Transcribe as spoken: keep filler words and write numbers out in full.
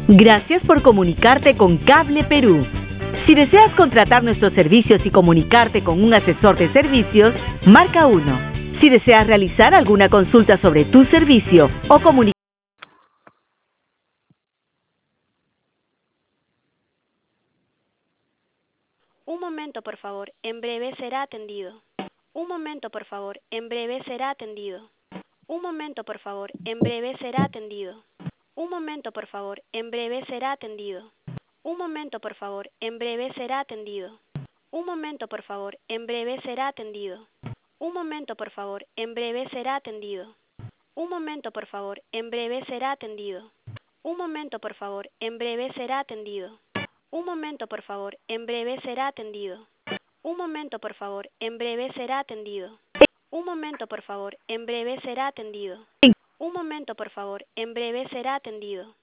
Gracias por comunicarte con Cable Perú. Si deseas contratar nuestros servicios y comunicarte con un asesor de servicios, marca uno. Si deseas realizar alguna consulta sobre tu servicio o comunicar. Un momento, por favor. En breve será atendido. Un momento, por favor. En breve será atendido. Un momento, por favor. En breve será atendido. Un momento, por favor. En breve será atendido. Un momento, por favor. En breve será atendido. Un momento, por favor. En breve será atendido. Un momento, por favor. En breve será atendido. Un momento, por favor. En breve será atendido. Un momento, por favor. En breve será atendido. Un momento, por favor. En breve será atendido. Un momento, por favor. En breve será atendido. Un momento, por favor. En breve será atendido. Un momento, por favor. En breve será atendido.